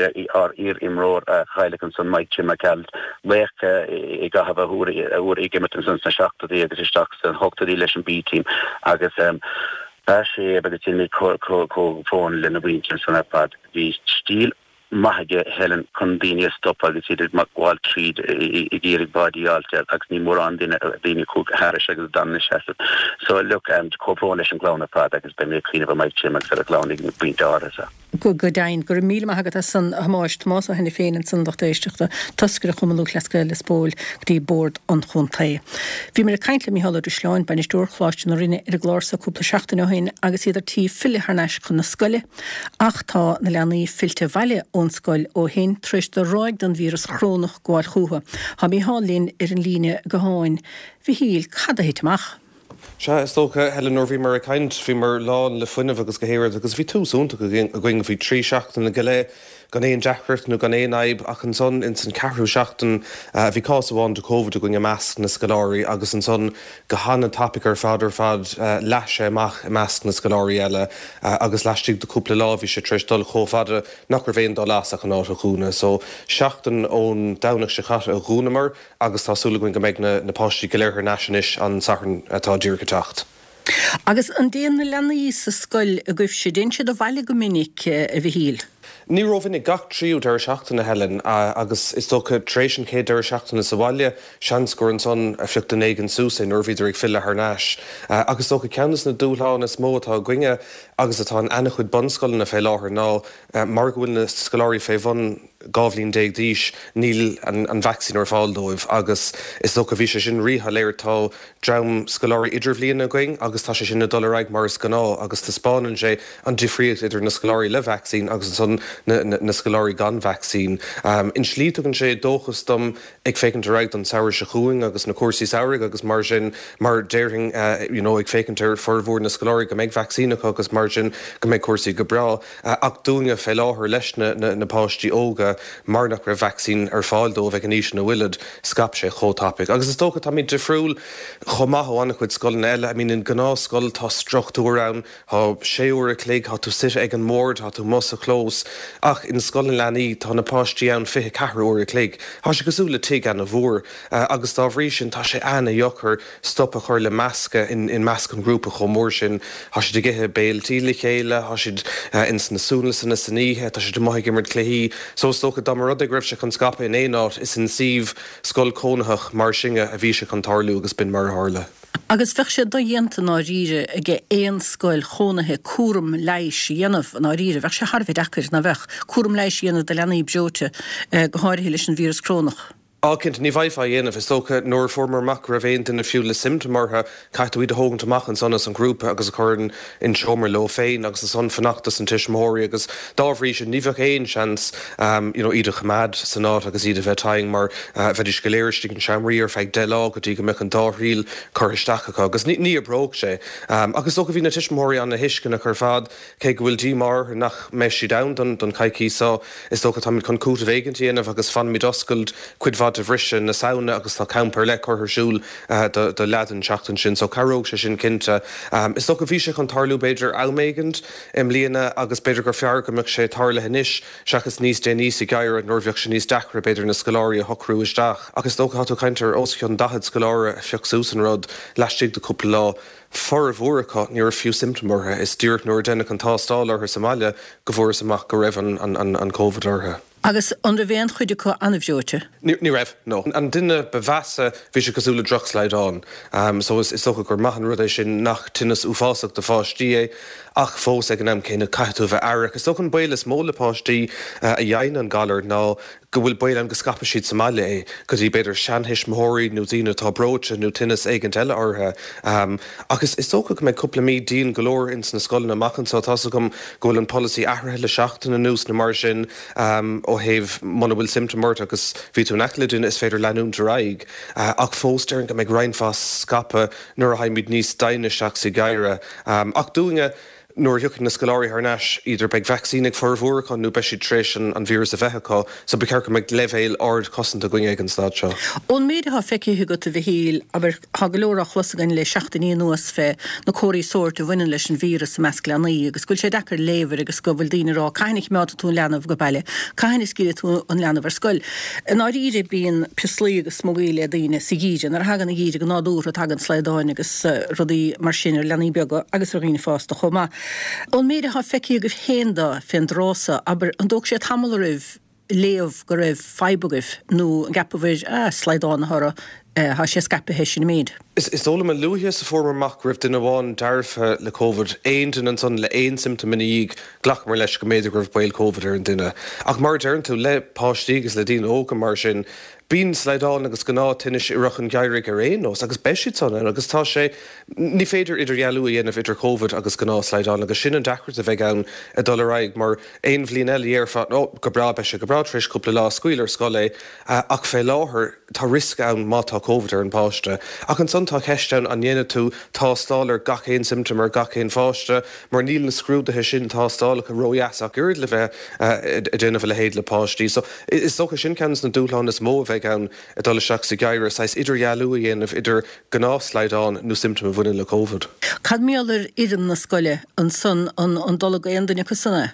or ear imroad uh Heilig and son Mike Chimakeld work I got have a who would I give it to some shock to the stocks and hook to the election B team I guess um that's but it's in the co co co phone Lena Winchester son that bad the steel Mahage Helen convenience stop agus idir magháil tríd I ggéirigh body alta agus ní mór an duine daoine cúg Harris agus danna seasa. So look um cópróin leis an glána fad agus be mé clíanamh maid Jimach ar a glánaigh na bínt áras. Go go dain gur míle maigad san hamáis Tomás a henna féin an san dochtéisteachta tusgur chumanú leasca le spóil gotí bord an chuntaí. Bhí mar a caiintla mí hallar Sláin banis dúrchláiste na rinne ar a glása cúpla seachtain ó hain agus idir tí fille harneis chun na scoile ach tá na leanaí filte bhaile ón scoil ó hain tris de roiig den vírus chrónach gháil chuha. Ha mí hálín ar an líne go háin bhí híl cad a hitamach. Se is tócha Helen Norví mar a caint bhí mar lán le fuineh agus go héir agus bhí túsúnta go going bhí trí seachtain na go le gan éon Jackart nó gan éon aib ach an son in san ceathrú seachtain bhí cás bháin de COVID going measc na scoláirí agus an son go hána tapicar fad ar fad leise amach measc na scoláirí eile agus leistigh do cúpla lá bhí sé tris dul chomhfada nach gur bhéon dá lasach an áit a chúna so seachtain ón damhnach se chat a gúnamar agus tásúla going go méid na páistí go léir nationis an sachan atá díorcha teacht. Agus an déan na leanaí sa scoil a gcuibh sé déin siad a bhaile go minic a bhí híl. Ní rovinnig gach tríú dar seachtain na Helen agus is tócha tréis an cé dar seachtain na Somalia seans gur an son a flicht an éigen súsa nervhíidir ag fille ar náis agus tócha ceannas na dúláin is mó atá gcuinge agus atá an ana chud bonscoil na fé láthair ná mar bhfuil na scoláirí fé bhon gábhlín déag díis níl an, an vaccín ar fáildóibh agus is tócha bhí sé sin rítha léir tá dram scoláirí idirbhlíon na going agus tá sé sin na dulraig mar is gná agus tá spáinan sé an difriíocht idir na scoláirí le vaccín agus an son na, na, na scoláirí gan vaccín. Um, in slítugann sé dóchas dom ag fécinn raig an saoir se chuing agus na cuasaí saoirigh agus mar sin mar déirthing uh, you know, ag fécinn tar formhór na scoláirí go méid vaccínach agus mar sin go méid cuasaí go brá uh, ach dúinge fé láthair leis na, na, na páistí óga mar nach raibh vaccín ar fáildóibh ag an níos na bhuilead scap sé chótápic. Agus is tócha tá mí difriúil chomath anna chuid scoilin eile I mean in gná scoil tá struchtú ann tá séúir a cléig tá tú sit ag an mór tá tú mos a clós ach in scoilin leanaí tá na páistí ann fithe ceathrú a cléig. Tá sé gosúla tuig an a bhór uh, agus tá bhrí sin tá sé anna dheochar stop a chuir le measca in, in measc an grúpa chomór sin tá sé de githe béaltí le chéile tá siad uh, in sna súla sanna saníthe tá sé de maith gimmert cléhí so tócha dá mar rud ag raibh se chun scapa in éáit is in síomh scoil cónachach mar singe a bhí se chun tarlú agus bin mar hála. Agus fech sé do dhéanta ná ríre ige éon scoil chónathe cuaram leis dhéanamh ná ríre bheith sé Harbh dechar na bheith cuaram leis dhéanamh de leanaí beote go háirthe leis an vírus crónach. Ácinint ní bhaidhá dhéanamh is tócha nóair formar mac ra bhéint in na fiú le simtamartha caiithú iad hógan amach an sonas an grúpa agus a chuirn in seomar lo féin agus a son fannachtas an tiismóirí agus dábhrí sin níbhah éon seans um, you know, iad a chamad san áit agus iad a bheith taing mar uh, bheith is goléirtí an seaamraí ar feag de lá go dtí go meach an dáthríil chuiristeacha agus ní, ní a bróg sé. Um, agus tócha bhí na tiismóirí an na hiscin a chur fad cé go bhfuil dí mar nach meis si da don don caiicí sá is tócha táid chun cúta bhéigintí anamh agus fan mí doscailt cuid fad a bhrisin na saona agus tá camper le chuir siúil uh, do leadan seachtain sin so caróg sé sin cinnte. Um, is tócha bhí sé chun tarlú beidir alméigent im líana agus beidir gur fear go meach sé tarla hanis seachas níos dé níos i gaiir nó bheoh sin níos dechra beidir na scoláirí a hocrú isteach. Agus tócha hatú caintear os chun dahad scoláire fioch súsan rud leistigh do cúpla lá for a bhóracha níor fiú symptomortha is dúirt nóair déna an tástáil ar Somália go bhóras amach go raibh an, an, an, an COVID ortha. Agus under bhéan chuide chu anmhjóte? Ní raibh, nó. An duine bevasa bhí sé cosúla drochsleid an. Um, so is, is tócha gur maihan rud é sin nach tinnas uafásach de fáistí é ach fós ag an am céine caiithú bheith airach. Is tóchan bail is móla páistí uh, a dhéana an galar ná go bhfuil bail am go scapa siad Somália é go dtí beidir seanhismóirí nó dtíine tá bróte nó tinnas éigent eile ortha. Um, agus is tócha go méid cúpla míad dín golóir ins na scoilna amachchan so tá gom go bhfuil an policy athraithe le seachtainna nús na mar sin um, ó héh muna bhfuil symptomort agus ví tú necladún is féidir leanún de raig. Uh, ach fósteirn go méid reinfás scapa nuair a haimid níos daine seach sa gaire. Um, ach dúinge nóair thucinn na scoláirí thnáis idir beag vaccínig for bhórachán nó beisi tréis an vírus a bheithaá, so be ceir go méid levéil ard cosanta going ag an stad seo. Ón méide ha feici go a bhíhíl aber ha golóach chlusagan le seachtaí nuas fé na choirí sóirt a bhaine leis an vírus a measc leanaí agus gúil sé dechar léver agus go bhfuil daine rá caiinnig meáta tún leanamh go bailile, caiinnig scíile tú an leanamh ar scoil. An áiríide bíon pislí agus smogéile daine sa gíide, ar hagan na gíide go nádúr a tagan sleidáin agus rudaí mar sin ar leanaí beag agus ar riine fásta chomá. Ón méide ha feici go hénda fin drása, aber an dóg sé tamil rih léamh go raibh feibagah nó gapahid a sleidáin thora ha sé scape sin méid. Is is dóla man luúthe sa formar mac ribh duine bháin dearfa le COVID éontain an son le éon symptom ig ghlach mar leis go méidir raibh bail COVID ar an duine. Ach mar dearn tú le páistí agus le dín óga mar sin bín sleidáin agus go ná tuinis iireach an gaiirigh ar éonós agus beisiid sanna agus tá sé ní féidir idir gealú dhéanamh idir COVID agus go ná sleidáin agus sin an dechart a bheith ann a dul raig mar éon bhlíon eile ar fa ó go bra beise go bra tris cúpla lá scuilar scoile ach fé láthair tá risc ann mátá COVID ar an páiste. Ach an son tá ceistán an dhéine tú tástáil ar gach éon symptom ar gach éon fáiste mar níl na scrúdathe sin tástáil go roiasach gur le bheith a déanamh le héad le páistí. So is socha sin ceannas na dúláin is mó bheith an a dul seach sa gaiire sais idir gealú dhéanamh idir gnáslaidán nó symptom a bhuiine le COVID. Cad méallar idir na scoile an son an dul go aon duine cosanna?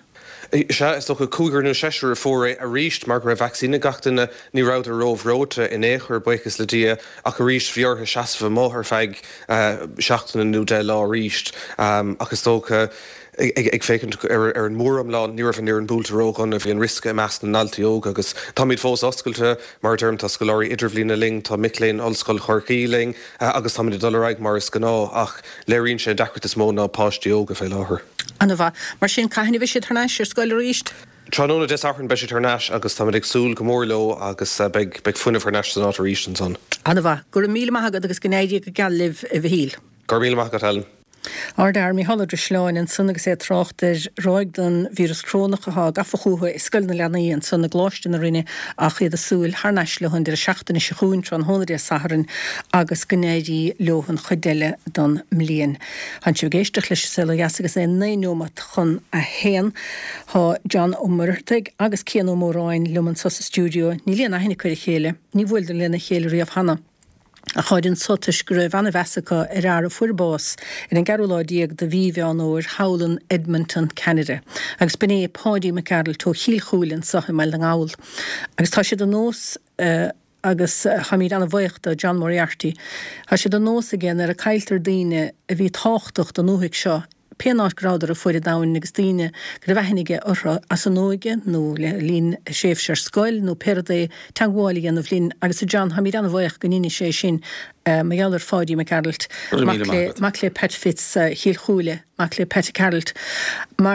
Se is toch a cúgur nó seisiú a fóré a ríist mar go raibh vaccína gachtainna ní rád a rómh róta in éair buchas le dia ach a ríist bheortha seasamh móthar feig seachtainna nó de lá ríist agus tócha ag fécinn ar an mórram lá níor fan níor an búltarógan a bhí an risca meas na naltaíoga agus tá míad fós oscailte mar derm tá scoláirí idirblina ling tá miléin olscoil chorcaíling agus tá míad dulraig mar is gná ach léironn sé dechart is mó ná páistíoga fé láthair. Anna bha, mar sin caiinna bhí sé tarnáis ar scoil ríist? Tróna des áhann beisi tarnáis agus tá ag súl go mórló agus beag funna farnáis san áta ríist an son. Anna bha, gur míle maigad agus gnéide go galibh a bhíl. Gur míle maigad Helen. Ardar mí hallar sláin an sunna sé trochtir roiig den vírus crónacha ha gafa chuúha is scoilna leanaí an sunna glástin a rinne a chéad a súil thnáis le hunn de seachtainna se chuún tro an hónaí saharan agus gnéidí lehan chudeile don mlíon. Han si géisteach leis se jasagus é néómat chun a héan há John O'Murtaig agus céan ómóráin luman sa stúdio ní líon a hinna chuir chéile, ní bhfuil den lena chéile riamh hana. A chuidn sotas go raibh anna bhesacha ar ar a furbás in an garúláidíag de bhíh an óir Howland, Edmonton, Canada. Agus bené páidí me Carol tó híl chúlinn sacha meil an gáil. Agus tá siad an nós uh, agus uh, chamíd anna bhaochta John Moriarty. Tá siad an nós agén ar a cailtar daine a bhí táchtacht an nóhic seo peanás gráidir a fuidir dain agus daine go bheithinige ortha as an nóige nó le lín séfh ar scoil nó perda teagháil an bhlín agus a John ha míad anna bhaoch go níine sé sin meallar fáidí me Carrolt mac le Pet Fitz híl chúile mac le Pet Carrolt mar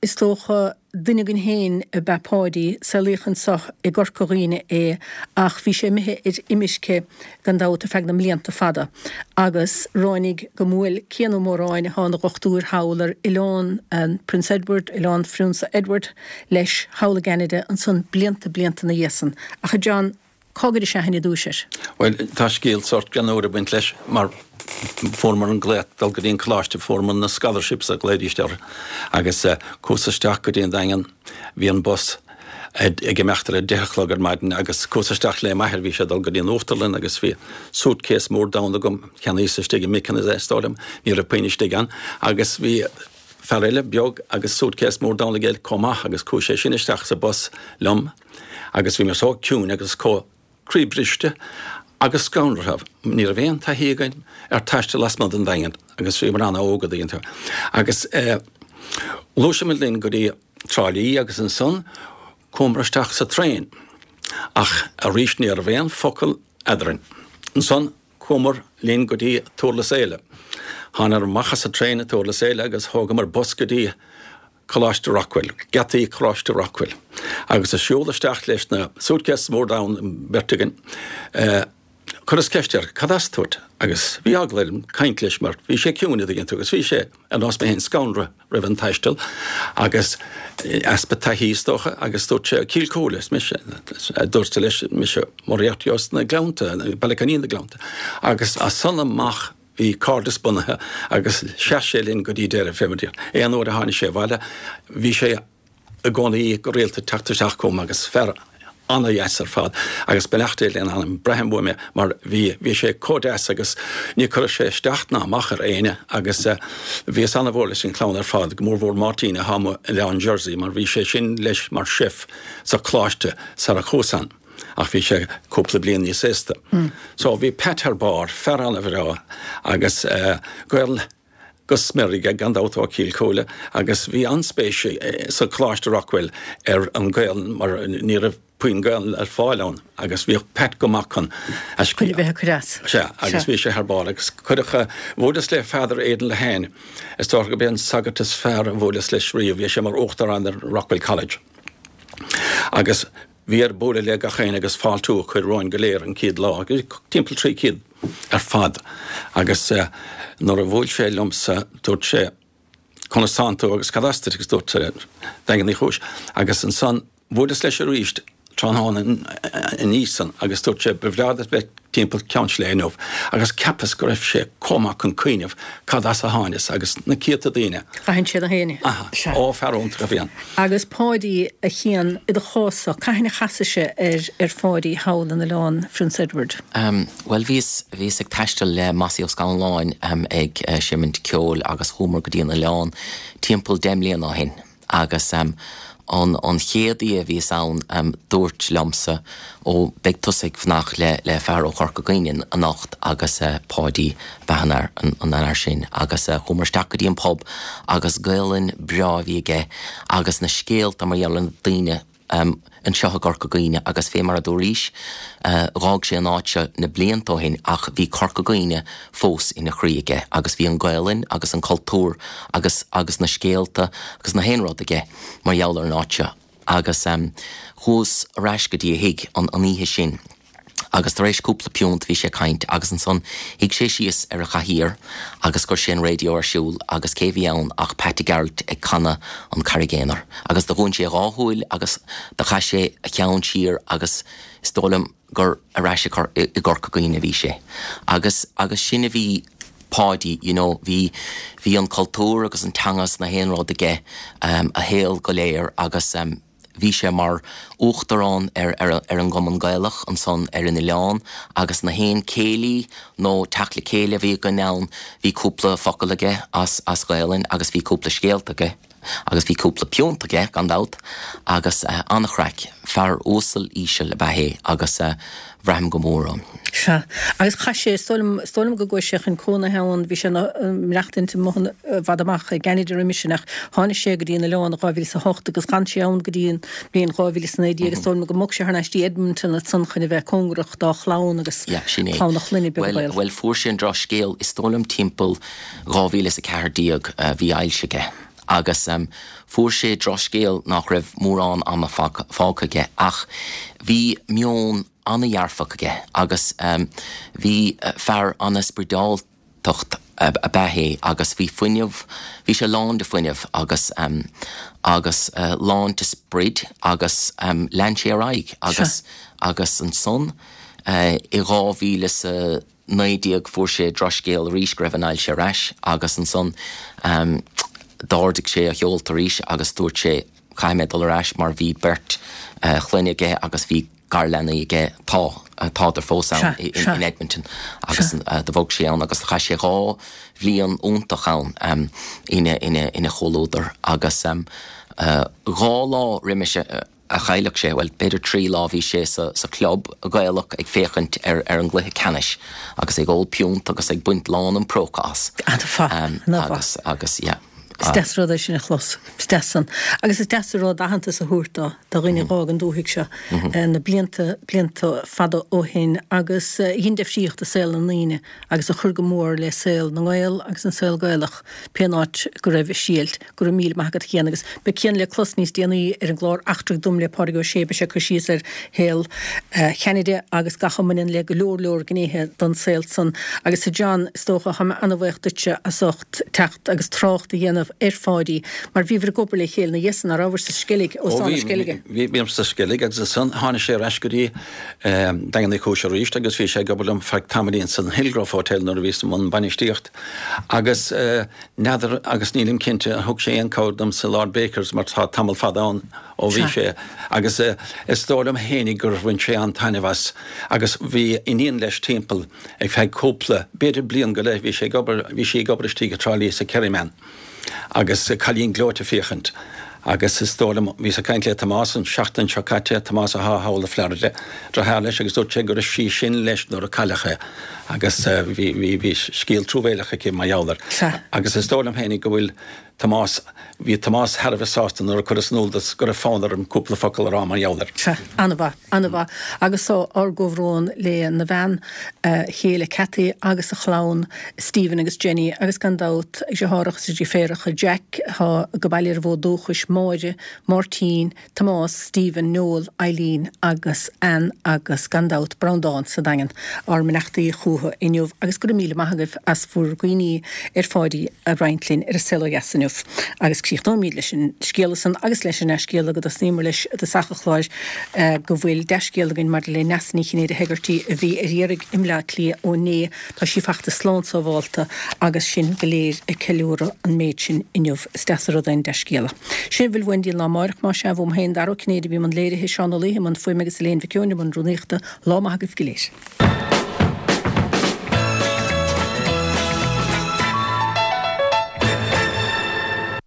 is tócha duine gin héin a bepádi sa líchan soch i gorcoríine é ach bhí sé mithe ir imiisce gan dáta feag na mlíanta fada. Agus ránig go múil céanú móráin hána gochtúr hálar Ileán an Prince Edward, Ileán Frúnsa Edward leis hála ganide an son blianta blianta na dhéasan. A chu John, cógad sé henne dúisir? Well, tá scéal sort gan óra buint leis mar formar an gléit dal go dtíon chláiste formar na scholarships a gléidisteir agus cósasteach go dtíon dagan bhí an bus ag meachtar a dechlogad maidin agus cósasteach le maithir bhí sé dal go dtíon óftalinn agus bhí suitcase mór dána gom ceanna ísa stigin micin is éistálam ní a peine stigan agus bhí ferrile beag agus suitcase mór dána géil comach agus có sé sin isteach sa bus lom agus bhí mar só ciún agus có críbriste agus scaunrahab ní a bhéon tá héagain ar taiste lasmad an dagan agus bhí mar anna ógad íonnta. Agus lúise mé lín go dtí trálaí agus an son cumbraisteach sa tréin ach a rís ní ar bhéon focail edrain. An son cumar lín go dtí tóla éile. Hána ar machchas sa tréin a tóla éile agus thóga mar bus go dtí Choláiste Rockwell, Gataí Choláiste Rockwell. Agus a siúlaisteach leis na suitcase mór dán bertigan. Chur is ceistear cadastúirt agus bhí aglaim caint leis mar bhí sé ciúna gin agus bhí sé an os mé hen scaunra rih an taistil agus aspa taihíístocha agus dúirt sé cílcólas mis dúirta leis mis moriartíos na glánta, bailcanín na glánta. Agus a sanna mach hí cádas bunathe agus seaélinn go dtí déir féidir. É an óir a hána sé bhile, bhí sé a gcónaí go réalta teachtarteach com agus fer anna dhéasar fad, agus beachtail in an brehambúime, mar bhí bhí sé códás agus ní chur sé steachna machar éine agus bhí anna bhórla sin clán ar fad, go mór bhór Martína hamu le an Jersey, mar bhí sé sin leis mar sif sa chláiste sa a chósan. Ach bhí sé cúpla bliain níos éasta. Mm. So bhí Peter Barr fer anna bhrá agus uh, goil go smerige gan dátá cílcóla agus bhí anspéisi uh, sa chláiste Rockwell ar an gail mar ní a puin gail ar fáilán agus bhí pet go machan chuine bheith churas. Se agus bhí sé ar bar agus chuidecha bhódas le feidir éan le hain is tá go bíon sagatas fear an bhódas leis riomh bhí sé mar óachtar an Rockwell College. Agus bhí ar bóla le a chéin agus fáiltú chuir roiin go léir an cíad lá, agus timppla trí cíad ar fad. Agus uh, nóair a bhfuil sé lumsa dúirt sé conastantú agus cadastar agus dúirt sé dagan í chúis. Agus an san bhódas leis a ríist tránhána in níosan agus dúirt sé bhreadat bheith timppla ceants léanamh agus cepas go raibh sé comach an cuiineh cadas a háinis agus na cíad a daine. Chahann siad a héine. Aha, ó fearúnta go bhíon. Agus páidí a chéan i do chása, caithna chasaise ar ar fáidí hálan na lán Prince Edward? Um, well, vís vís ag teistil le masí os gan láin um, ag uh, simmint ceol agus chumar go dtíana na lán timppla déimlíon á hin agus um, an an chéadí a bhí saon um, dúirt lomsa ó beag tusig fnach le le fear ó chorcaigínin a nacht agus uh, páidí behanar an an anar sin agus uh, chumar stacaí an pub agus gailann breáhíige agus na scéalt a mar dhealann daine um, an seo gorcaigíine agus fé mar a dúríis uh, rág sé an áite na bliantóhin ach bhí corcaigíine fós ina chríige agus bhí an gailann agus an cultúr agus agus na scéalta agus na héanrádaige mar dhealar an áite agus um, chós reiscadí a hiig an aníhe sin agus tar éis cúpla piúnt bhí sé caint agus an son hiag sé síos ar a chahír agus gur sin radio ar siúl agus céhí ann ach Patty Garrett ag canna an carigénar agus do gún sé ráthúil agus de cha sé a ceann sír agus stólam gur a reise i gorcaigíine bhí sé agus agus sinna bhí páidí, you know, bhí bhí an cultúr agus an teangas na héanrádaige um, a héal go léir agus um, bhí sé mar uachtarrán ar, ar, ar an gom an gailech an son ar in Ileán agus na héin céilí nó teachla céile bhí go nán bhí cúpla focailage as, as gailann agus bhí cúpla scéaltaige agus bhí cúpla piúntaige gan dát agus uh, annachreic fear ósal ísel le behé agus uh, bhreim go mórán. Se. Agus cha sé stólam go goiseach an cóna heann bhí sé reachtainta mohan bhd amach ganidir imiisiach tháina sé go dtíana leán ráhíil sa hocht agus gan sé ann go dtíon blion ráhíil san édí agus stólam go mo sé thnaistí Edmonton a sanchainna bheith congrach dá chlán agus chlánach linne be well, well fuair sin dro scéal is stólam timppel ráhíle a cehardíag uh, bhí ailseige agus um, fuair sé droscéal nach raibh mórrán am fácaige ach bhí mion anna dhearfaige agus um, bhí uh, fear anna spridáltocht a, a behé agus bhí fuinneamh bhí sé lán de fuinneamh agus um, agus uh, lán de sprid agus um, lean sé raig agus agus an son uh, i rá bhíle sa néideag fuair sé droscéal rísgribh an ail sé reis agus an son um, dáirdigh sé a cheoltar ríis agus dúirt sé caiimead dul reis mar bhí bert uh, chluineige agus bhí gar lena ige tá tá ar fósán in Edmonton agus uh, de bhóg sé an agus cha sé rá bhíon úntachán um, ina ina ina cholódar agus um, uh, rá lá riime sé uh, a chaileach sé bhfuil beidir trí lá bhí sé sa, sa club a gaileach ag féchant ar, ar an gluthe canis agus ag ól piúnt agus ag buint lán an prócás um, agus agus yeah. Stasród é sinna chlos, stasan. Agus is stasaród ahananta sa húrta, da rinne rág an dúhiig se na blianta blianta fada óhin agus hín defsíocht a sel an líine agus a churga mór le sel na gáil agus an sel gailach peanáit go raibh síalt go míl maigad chéan agus be chéan le clos níos déanaí ar an glár achtrach dum le páirgó sébe se chu síos ar héal cheanide agus gachamaninn le go leor leor gnéthe don sel san agus sa John stócha ha anna bhaochtute a socht techt agus trácht a dhéanamh er fádi, mar bhí bhar gopur le chéal na dhésan ar ábhar sa scilig ó sána scilige. Bhím sa scilig agus a san hána sé reisgurí dagan na cóise ríist agus bhí sé gobalm feag tamaríonn san Hillgrove Hotel nar a bhí sa mún banistíocht agus neidir agus nílim cinnte a thug sé an códam sa Lord Bakers mar tá tamil fadán ó bhí sé agus is tódam hénig gur bhain sé an tainehas agus bhí iníon leis timppel ag feag cópla beidir blion go le bhí sé gobar bhí sé gobar istí a trálí sa Kerryman agus chalín glóte féchant agus is tólam bhí sa caiint le Tomás an seachtain seocate Tomás a háhála Florida dra há leis agus dúirt sé gur sí sin leis nó a cailecha agus bhí bhí scíal trúbhéalacha cí maiálar agus is tólam hénig go bhfuil Tomás bhí Tomás Herbh sásta nó chu snúldas gur a fánar an cúpla focail rá maiálar. Anna Anna agus á orgóhrón le na bhean chéle Cathy agus a chlán Stephen agus Jenny agus gan dát ag sé hárach sa dí féracha Jack há go bailir bhó dúchas Máide, Martin, Tomás, Stephen, Noel, Eileen agus Anne agus gan dát Brandán sa dagan ar minachtaí chútha inniuh agus go míle maithagah as fuair gooine ar fáidí a Reintlín ar a selo yasanniuh agus críochtá míle sin scéalasan agus leis an eiscéala go snímar leis de sachachláis go bhfuil deiscéalagin mar le nasní chinnéad a hegartí a bhí ar dhéirigh imlá clí ó né tá sí fachta slán sa bháilta agus sin go léir a ceúra an méid sin inniuh steasaradain deiscéala. Sin bhfuil Wendy lá marach má se bhm héin daró cnéad bhí man léirithe seánna léthe man foiime agus léon bhiciúne man rúnéachta lá maithagah go léir.